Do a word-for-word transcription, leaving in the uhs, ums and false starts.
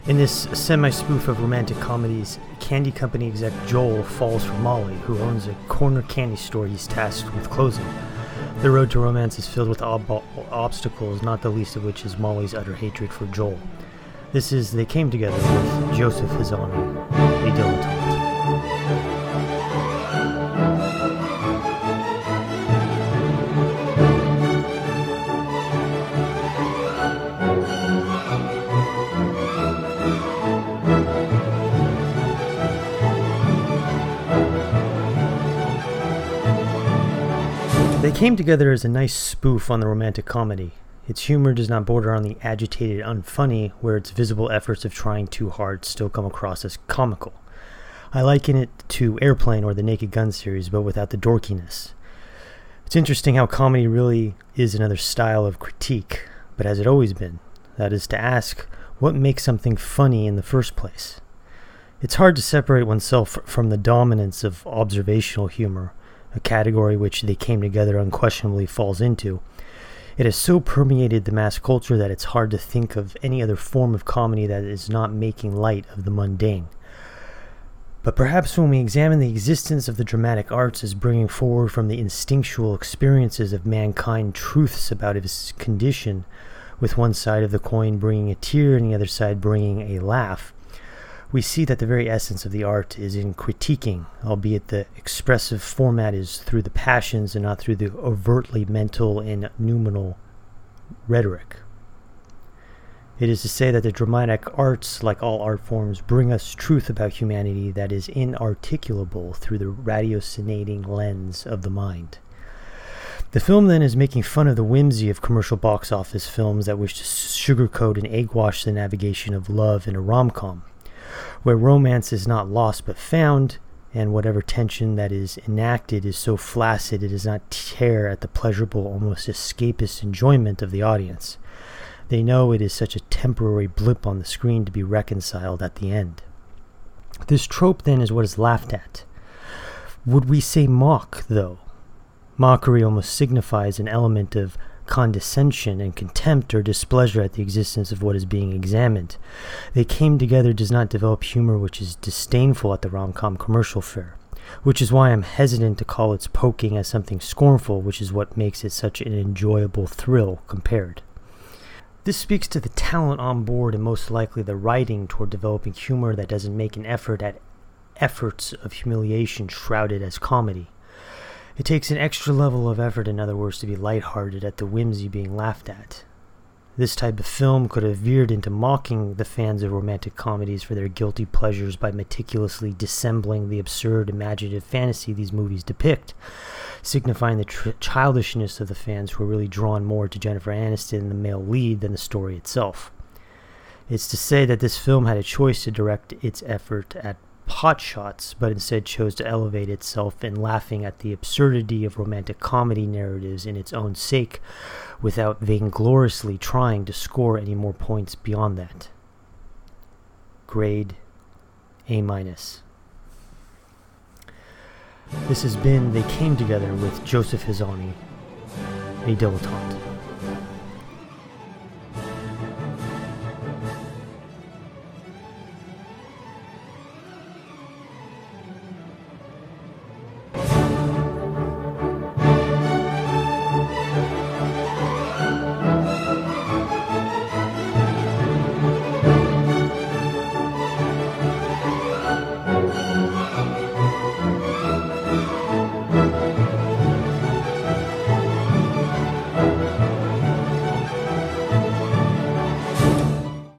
In this semi-spoof of romantic comedies, candy company exec Joel falls for Molly, who owns a corner candy store he's tasked with closing. The road to romance is filled with ob- obstacles, not the least of which is Molly's utter hatred for Joel. This is They Came Together with Joseph Hazani, a dilettante. They Came Together is a nice spoof on the romantic comedy. Its humor does not border on the agitated unfunny, where its visible efforts of trying too hard still come across as comical. I liken it to Airplane or the Naked Gun series, but without the dorkiness. It's interesting how comedy really is another style of critique, but has it always been? That is to ask, what makes something funny in the first place? It's hard to separate oneself from the dominance of observational humor, a category which They Came Together unquestionably falls into. It has so permeated the mass culture that it's hard to think of any other form of comedy that is not making light of the mundane. But perhaps when we examine the existence of the dramatic arts as bringing forward from the instinctual experiences of mankind truths about his condition, with one side of the coin bringing a tear and the other side bringing a laugh, we see that the very essence of the art is in critiquing, albeit the expressive format is through the passions and not through the overtly mental and noumenal rhetoric. It is to say that the dramatic arts, like all art forms, bring us truth about humanity that is inarticulable through the ratiocinating lens of the mind. The film then is making fun of the whimsy of commercial box office films that wish to sugarcoat and egg-wash the navigation of love in a rom-com, where romance is not lost but found, and whatever tension that is enacted is so flaccid it does not tear at the pleasurable, almost escapist enjoyment of the audience. They know it is such a temporary blip on the screen to be reconciled at the end. This trope then is what is laughed at. Would we say mock, though? Mockery almost signifies an element of condescension and contempt or displeasure at the existence of what is being examined. They Came Together does not develop humor which is disdainful at the rom-com commercial fare, which is why I'm hesitant to call its poking as something scornful, which is what makes it such an enjoyable thrill compared. This speaks to the talent on board and most likely the writing toward developing humor that doesn't make an effort at efforts of humiliation shrouded as comedy. It takes an extra level of effort, in other words, to be lighthearted at the whimsy being laughed at. This type of film could have veered into mocking the fans of romantic comedies for their guilty pleasures by meticulously dissembling the absurd imaginative fantasy these movies depict, signifying the tr- childishness of the fans who are really drawn more to Jennifer Aniston, the male lead, than the story itself. It's to say that this film had a choice to direct its effort at pot shots, but instead chose to elevate itself in laughing at the absurdity of romantic comedy narratives in its own sake, without vaingloriously trying to score any more points beyond that. Grade A minus. This has been They Came Together with Joseph Hazani, a dilettante.